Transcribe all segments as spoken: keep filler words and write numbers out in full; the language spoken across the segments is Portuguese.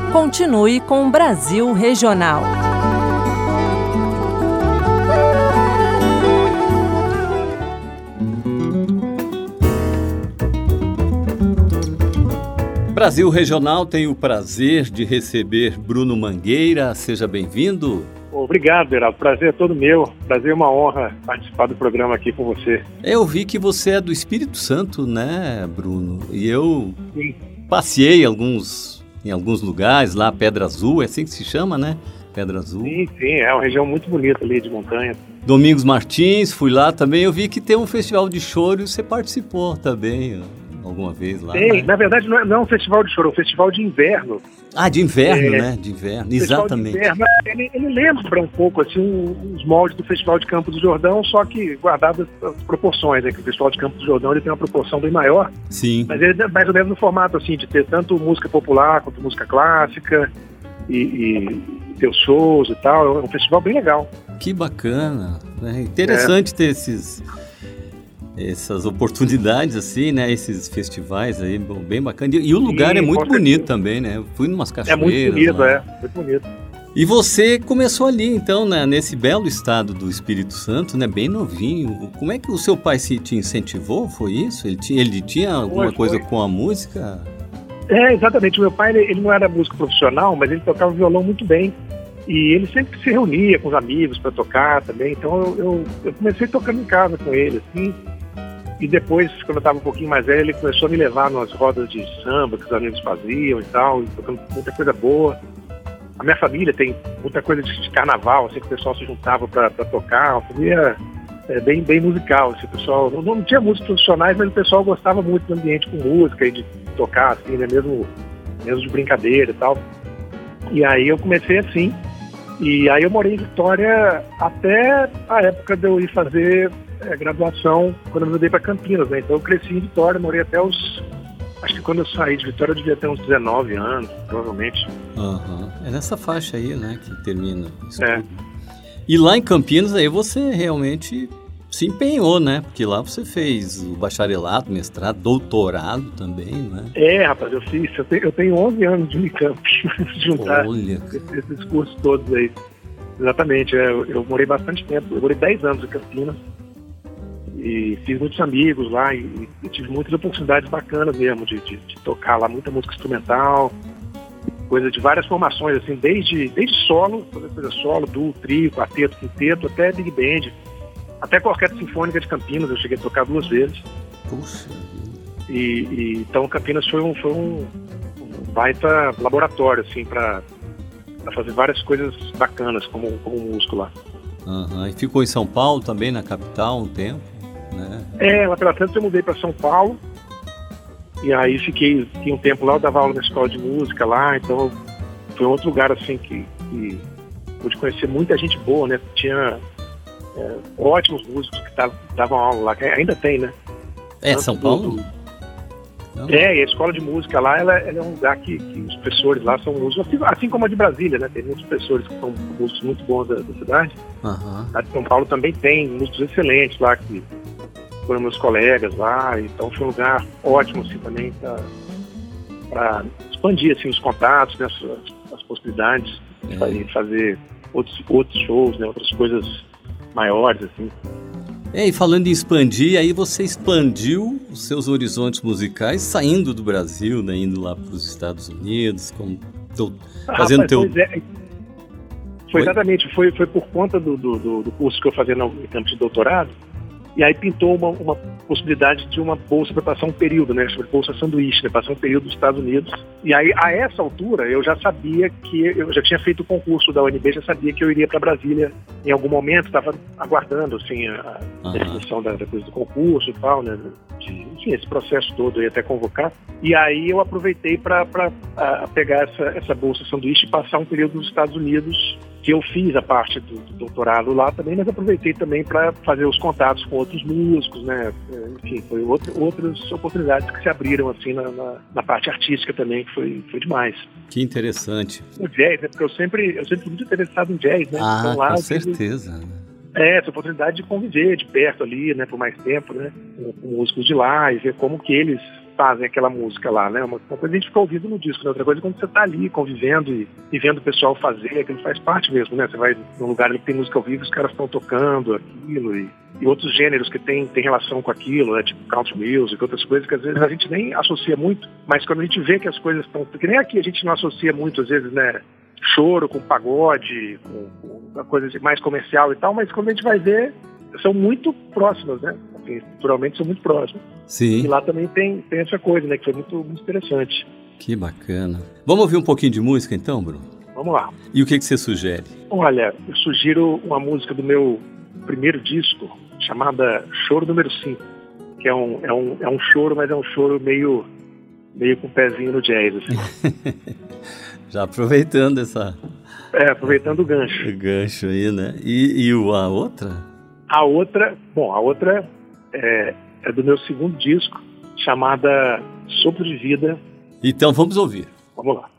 Continue com Brasil Regional. Brasil Regional tem o prazer de receber Bruno Mangueira. Seja bem-vindo. Obrigado, Geraldo. Prazer é todo meu. Prazer é uma honra participar do programa aqui com você. Eu vi que você é do Espírito Santo, né, Bruno? E eu Sim. Passei alguns, em alguns lugares lá, Pedra Azul, é assim que se chama, né? Pedra Azul. Sim, sim, é uma região muito bonita ali de montanha. Domingos Martins, fui lá também. Eu vi que tem um festival de choro e você participou também alguma vez lá. Tem, né? Na verdade não é, não é um festival de choro, é um festival de inverno. Ah, de inverno, é, né? De inverno, De exatamente. inverno, ele, ele lembra um pouco assim os moldes do Festival de Campos do Jordão, só que guardadas as proporções, né? Que o Festival de Campos do Jordão ele tem uma proporção bem maior. Sim. Mas ele é mais ou menos no formato assim, de ter tanto música popular quanto música clássica e, e ter os shows e tal. É um festival bem legal. Que bacana. É interessante é. ter esses... essas oportunidades, assim, né? Esses festivais aí, bem bacana. E, e o lugar Sim, é muito bonito também, né? Eu fui em umas cachoeiras. É muito bonito, lá. é. Muito bonito. E você começou ali, então, né? Nesse belo estado do Espírito Santo, né? Bem novinho. Como é que o seu pai se te incentivou? Foi isso? Ele tinha, ele tinha alguma foi, coisa foi. com a música? É, exatamente. O meu pai, ele, ele não era músico profissional, mas ele tocava violão muito bem. E ele sempre se reunia com os amigos para tocar também. Então, eu, eu, eu comecei tocando em casa com ele, assim. E depois, quando eu estava um pouquinho mais velho, ele começou a me levar nas rodas de samba que os amigos faziam e tal, e tocando muita coisa boa. A minha família tem muita coisa de carnaval, assim, que o pessoal se juntava para tocar. Uma família é, bem, bem musical, assim, o pessoal... Não, não tinha músicos profissionais, mas o pessoal gostava muito do ambiente com música e de tocar, assim, né, mesmo, mesmo de brincadeira e tal. E aí eu comecei assim. E aí eu morei em Vitória até a época de eu ir fazer... É, graduação quando eu mudei para Campinas, né? Então eu cresci em Vitória, morei até os... Acho que quando eu saí de Vitória eu devia ter uns dezenove anos, provavelmente. Uhum. É nessa faixa aí, né, que termina isso é. tudo. E lá em Campinas aí você realmente se empenhou, né? Porque lá você fez o bacharelado, mestrado, doutorado também, né? É, rapaz, eu fiz. Eu tenho, eu tenho onze anos de Unicamp, juntar Olha. esses cursos todos aí. Exatamente, é, eu, eu morei bastante tempo, eu morei dez anos em Campinas. E fiz muitos amigos lá e, e tive muitas oportunidades bacanas mesmo de, de, de tocar lá, muita música instrumental, coisa de várias formações, assim, desde, desde solo, fazer coisa solo, duo, trio, quarteto, quinteto, até big band, até com a Orquestra Sinfônica de Campinas, eu cheguei a tocar duas vezes. Puxa. E, e, então Campinas foi um, foi um, um baita laboratório, assim, para fazer várias coisas bacanas como, como músico lá. Uhum. E ficou em São Paulo também, na capital, um tempo? Né? É, lá pela Santos eu mudei para São Paulo e aí fiquei, fiquei um tempo lá, eu dava aula na escola de música lá, então foi um outro lugar assim que, que pude conhecer muita gente boa, né? Tinha é, ótimos músicos que tavam, davam aula lá, que ainda tem, né? É, Tanto São Paulo? Do, É, e a escola de música lá, ela, ela é um lugar que, que os professores lá são músicos, assim, assim como a de Brasília, né? Tem muitos professores que são músicos muito bons da, da cidade. Uhum. A de São Paulo também tem músicos excelentes lá, que foram meus colegas lá, então foi um lugar ótimo, assim, também para expandir, assim, os contatos, né, as, as possibilidades de É. fazer, fazer outros, outros shows, né, outras coisas maiores, assim. É, e falando em expandir, aí você expandiu os seus horizontes musicais saindo do Brasil, né, indo lá para os Estados Unidos, como, tô, fazendo ah, teu... Pois é. Foi exatamente, foi, foi por conta do, do, do curso que eu fazia no campo de doutorado, e aí pintou uma, uma possibilidade de uma bolsa para passar um período, né, sobre bolsa sanduíche, né, passar um período nos Estados Unidos. E aí, a essa altura, eu já sabia que, eu já tinha feito o concurso da U N B, já sabia que eu iria para Brasília em algum momento, estava aguardando, assim, a Uhum. definição da, da coisa do concurso e tal, né, de, enfim, esse processo todo, eu ia até convocar. E aí eu aproveitei para pegar essa, essa bolsa sanduíche e passar um período nos Estados Unidos, que eu fiz a parte do, do doutorado lá também, mas aproveitei também para fazer os contatos com outros músicos, né? Enfim, foi outro, outras oportunidades que se abriram assim na, na, na parte artística também, que foi, foi demais. Que interessante. O jazz, né? Porque eu sempre, eu sempre fui muito interessado em jazz, né? Ah, então, lá, com eu tive, certeza. É, essa oportunidade de conviver de perto ali, né? Por mais tempo, né? Com, com músicos de lá e ver como que eles fazem aquela música lá, né? Uma, uma coisa a gente fica ouvindo no disco, né? Outra coisa é quando você está ali convivendo e, e vendo o pessoal fazer, aquilo faz parte mesmo, né? Você vai num lugar que tem música ao vivo, os caras estão tocando aquilo e, e outros gêneros que tem, tem relação com aquilo, né? Tipo country music, outras coisas que às vezes a gente nem associa muito, mas quando a gente vê que as coisas estão... Porque nem aqui a gente não associa muito, às vezes, né? Choro com pagode, com, com uma coisa mais comercial e tal, mas quando a gente vai ver, são muito próximas, né? Assim, culturalmente são muito próximas. Sim. E lá também tem, tem essa coisa, né? Que foi muito, muito interessante. Que bacana. Vamos ouvir um pouquinho de música então, Bruno? Vamos lá. E o que, que você sugere? Olha, eu sugiro uma música do meu primeiro disco, chamada Choro Número cinco, que é um, é um, é um choro, mas é um choro meio, meio com o pezinho no jazz, assim. Já aproveitando essa... É, aproveitando o gancho. O gancho aí, né? E, e a outra? A outra, bom, a outra é, é do meu segundo disco, chamada Sopro de Vida. Então vamos ouvir. Vamos lá.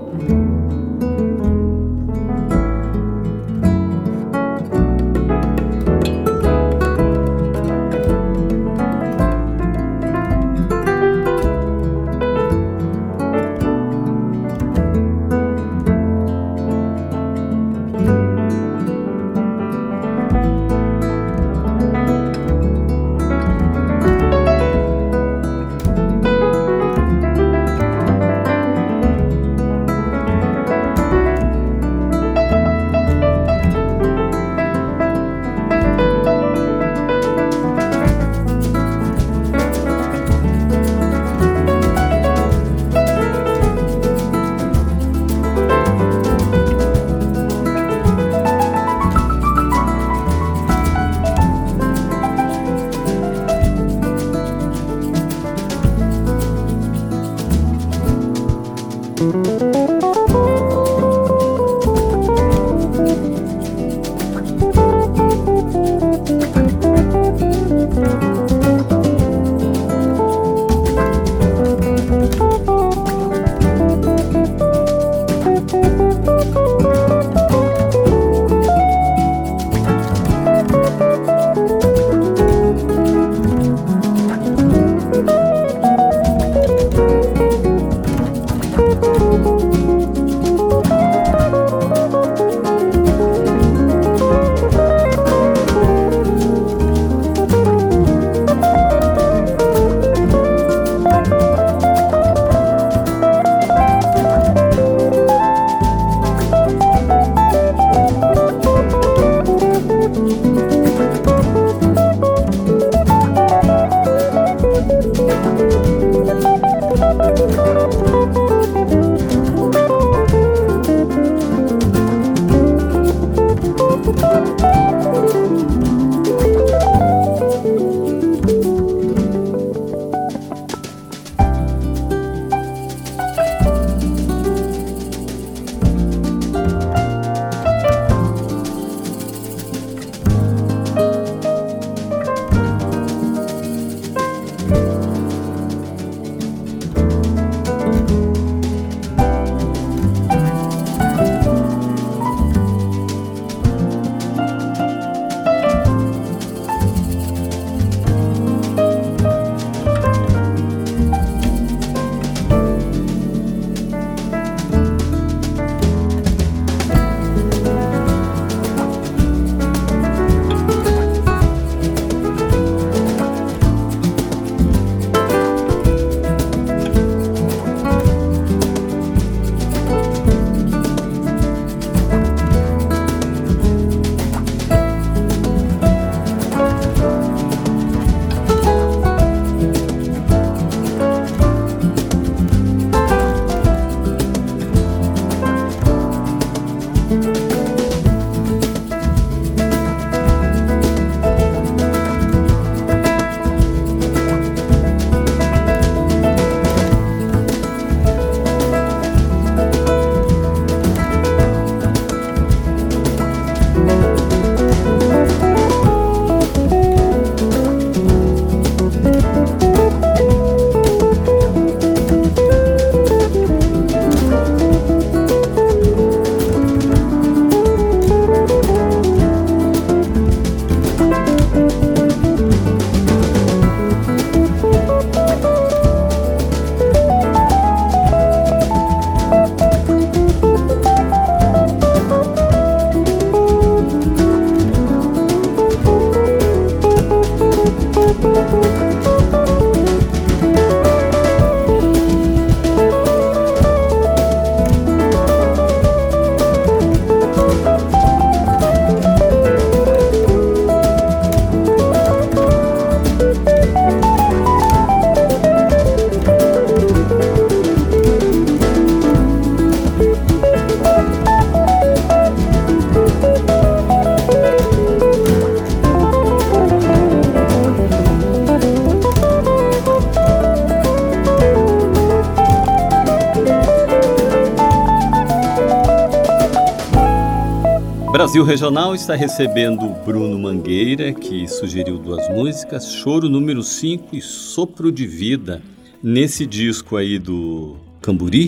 Brasil Regional está recebendo o Bruno Mangueira, que sugeriu duas músicas, Choro número cinco e Sopro de Vida. Nesse disco aí do Camburi,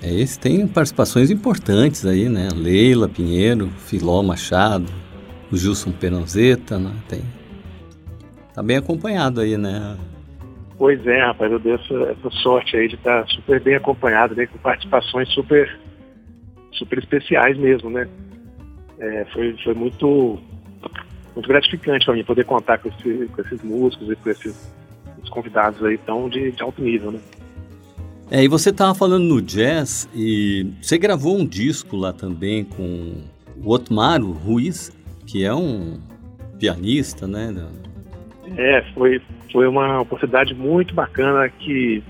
É, esse tem participações importantes aí, né? Leila Pinheiro, Filó Machado, o Gilson Peronzeta, né? Tem... Tá bem acompanhado aí, né? Pois é, rapaz, eu dei essa, essa sorte aí de estar super bem acompanhado, né? Com participações super, super especiais mesmo, né? É, foi, foi muito, muito gratificante para mim poder contar com, esse, com esses músicos e com esses, esses convidados aí tão de, de alto nível, né? É, e você estava falando no jazz e você gravou um disco lá também com o Otmaro Ruiz, que é um pianista, né? É, foi, foi uma oportunidade muito bacana que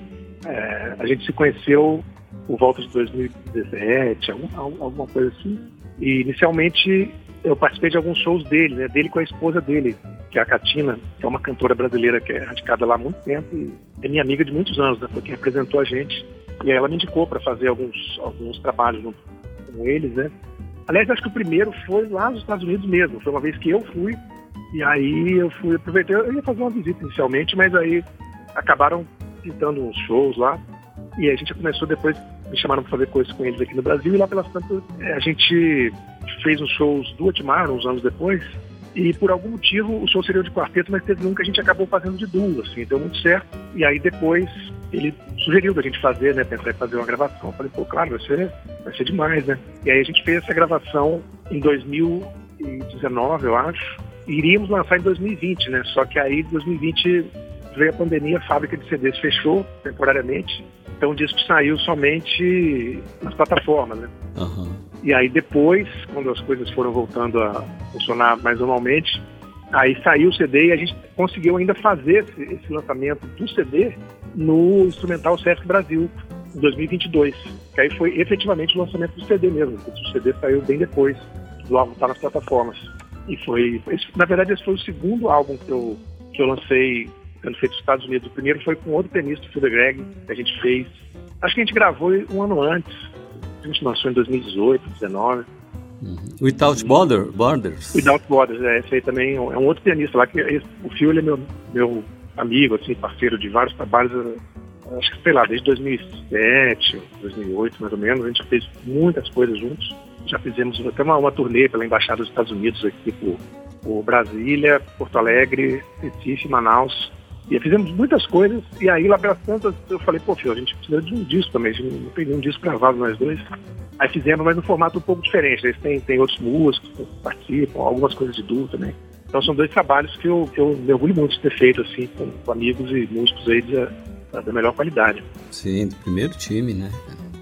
é, a gente se conheceu por volta de dois mil e dezessete, algum, alguma coisa assim. E inicialmente eu participei de alguns shows dele, né? Dele com a esposa dele, que é a Catina, que é uma cantora brasileira que é radicada lá há muito tempo e é minha amiga de muitos anos, né? Foi quem apresentou a gente. E aí ela me indicou para fazer alguns, alguns trabalhos junto com eles, né? Aliás, acho que o primeiro foi lá nos Estados Unidos mesmo. Foi uma vez que eu fui, e aí eu fui, aproveitei, eu ia fazer uma visita inicialmente, mas aí acabaram pintando uns shows lá. E a gente começou depois, me chamaram para fazer coisas com eles aqui no Brasil, e lá pelas tantas a gente fez uns shows do Otmaro uns anos depois, e por algum motivo o show seria de quarteto, mas teve um que a gente acabou fazendo de duo, assim, deu muito certo. E aí depois ele sugeriu da gente fazer, né, pensar em fazer uma gravação. Eu falei, pô, claro, vai ser, vai ser demais, né? E aí a gente fez essa gravação em dois mil e dezenove, eu acho, e iríamos lançar em dois mil e vinte, né? Só que aí em dois mil e vinte veio a pandemia, a fábrica de C Ds fechou temporariamente, então o disco saiu somente nas plataformas, né? Uhum. E aí depois, quando as coisas foram voltando a funcionar mais normalmente, aí saiu o C D e a gente conseguiu ainda fazer esse, esse lançamento do C D no Instrumental Sesc Brasil, em dois mil e vinte e dois. Que aí foi efetivamente o lançamento do C D mesmo, porque o C D saiu bem depois do álbum estar nas plataformas. E foi, esse, na verdade, esse foi o segundo álbum que eu, que eu lancei, sendo feito nos Estados Unidos. O primeiro foi com outro pianista, o Phil Greg, que a gente fez. Acho que a gente gravou um ano antes. A gente lançou em dois mil e dezoito, dois mil e dezenove. Uhum. Without Border, Borders? Without Borders, é, esse aí também é um outro pianista lá, que esse, o Phil, ele é meu, meu amigo, assim, parceiro de vários trabalhos, acho que, sei lá, desde dois mil e sete, dois mil e oito, mais ou menos. A gente já fez muitas coisas juntos. Já fizemos até uma, uma turnê pela Embaixada dos Estados Unidos aqui por, por Brasília, Porto Alegre, Recife, Manaus. E fizemos muitas coisas, e aí lá pelas tantas eu falei, pô, filho, a gente precisa de um disco também, a gente não tem nenhum disco gravado nós dois. Aí fizemos, mas num formato um pouco diferente, eles têm, tem outros músicos que participam, algumas coisas de duo também. Então são dois trabalhos que eu, que eu me orgulho muito de ter feito, assim, com, com amigos e músicos aí da, da melhor qualidade. Sim, do primeiro time, né?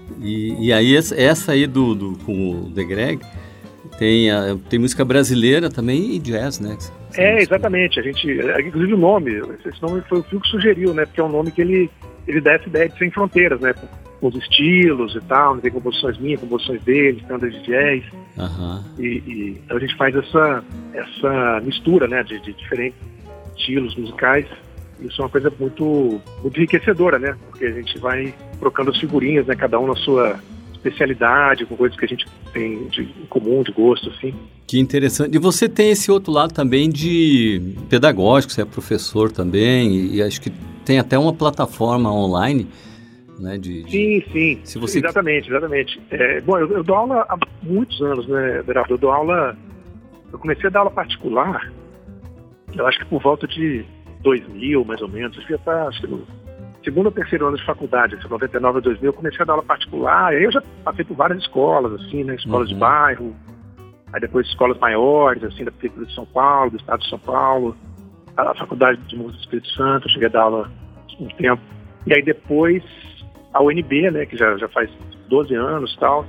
E, e aí essa aí do, do, com o The Greg, tem, a, tem música brasileira também e jazz, né? É, exatamente. A gente, inclusive o nome, esse nome foi o Phil que sugeriu, né? Porque é um nome que ele, ele dá essa ideia de sem fronteiras, né? Com os estilos e tal, tem composições minhas, composições dele, standard de jazz. Uhum. E, e então a gente faz essa, essa mistura, né? De, de diferentes estilos musicais. Isso é uma coisa muito, muito enriquecedora, né? Porque a gente vai trocando as figurinhas, né? Cada um na sua especialidade, com coisas que a gente tem de, em comum, de gosto, assim. Que interessante. E você tem esse outro lado também de pedagógico, você é professor também, e, e acho que tem até uma plataforma online, né? De, de... Sim, sim. Se você... Exatamente, exatamente. É, bom, eu, eu dou aula há muitos anos, né, Berardo? Eu dou aula... Eu comecei a dar aula particular, eu acho que por volta de dois mil, mais ou menos. Eu já tá, acho que no segundo ou terceiro ano de faculdade, assim, noventa e nove a dois mil, eu comecei a dar aula particular. Aí eu já passei por várias escolas, assim, né? Escolas uhum. de bairro, aí depois escolas maiores, assim, da Prefeitura de São Paulo, do Estado de São Paulo, a Faculdade de Música do Espírito Santo, eu cheguei a dar aula um tempo. E aí depois a U N B, né, que já, já faz doze anos e tal.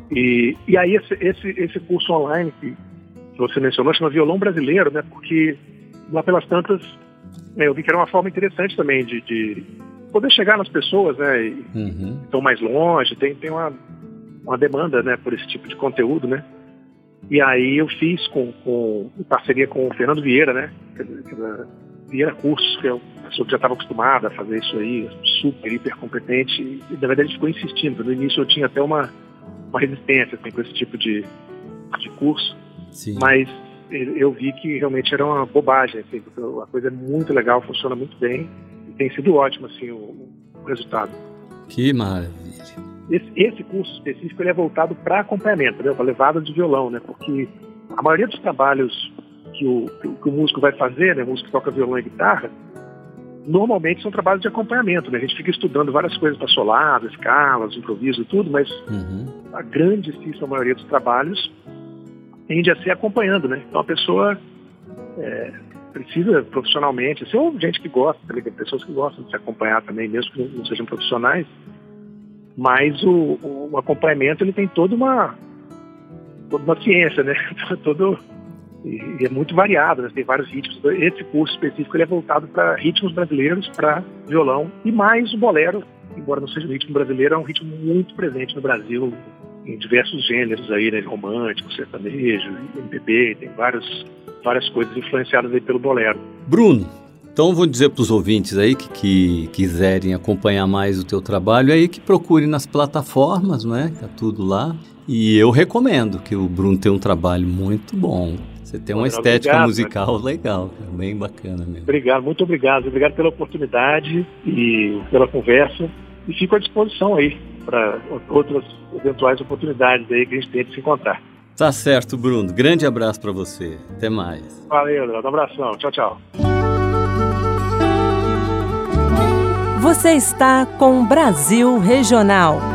E, e aí esse, esse, esse curso online que você mencionou chama Violão Brasileiro, né, porque lá pelas tantas, né, eu vi que era uma forma interessante também de, de poder chegar nas pessoas, né, e uhum. estão mais longe, tem, tem uma, uma demanda, né, por esse tipo de conteúdo, né. E aí eu fiz com, com, em parceria com o Fernando Vieira, né, que, que, Vieira Cursos, que é uma pessoa que já estava acostumada a fazer isso aí, super, hiper competente, e na verdade ele ficou insistindo. No início eu tinha até uma, uma resistência assim, com esse tipo de, de curso, Sim. mas eu vi que realmente era uma bobagem, assim, porque a coisa é muito legal, funciona muito bem, e tem sido ótimo assim, o, o resultado. Que maravilha. esse, esse curso específico ele é voltado para acompanhamento, para levada de violão, né? Porque a maioria dos trabalhos que o, que o músico vai fazer, né? O músico que toca violão e guitarra, normalmente são trabalhos de acompanhamento, né? A gente fica estudando várias coisas para solado, escalas, improviso e tudo, mas uhum. a grandíssima maioria dos trabalhos tende a ser acompanhando, né? Então a pessoa é, precisa profissionalmente, assim, ou gente que gosta, também tem pessoas que gostam de se acompanhar também, mesmo que não sejam profissionais, mas o, o acompanhamento ele tem toda uma, toda uma ciência, né? Todo, e é muito variado, né? Tem vários ritmos. Esse curso específico ele é voltado para ritmos brasileiros, para violão, e mais o bolero, embora não seja um ritmo brasileiro, é um ritmo muito presente no Brasil, em diversos gêneros aí, né? Romântico, sertanejo, M P B, tem vários, várias coisas influenciadas aí pelo bolero. Bruno, então eu vou dizer para os ouvintes aí que, que quiserem acompanhar mais o teu trabalho aí, que procurem nas plataformas, né? Tá tudo lá. E eu recomendo, que o Bruno tem um trabalho muito bom. Você tem uma estética obrigado, musical né? legal, bem bacana mesmo. Obrigado, muito obrigado. Obrigado pela oportunidade e pela conversa. E fico à disposição aí para outras eventuais oportunidades aí que a gente tem de se encontrar. Tá certo, Bruno. Grande abraço para você. Até mais. Valeu, um abração. Tchau, tchau. Você está com Brasil Regional.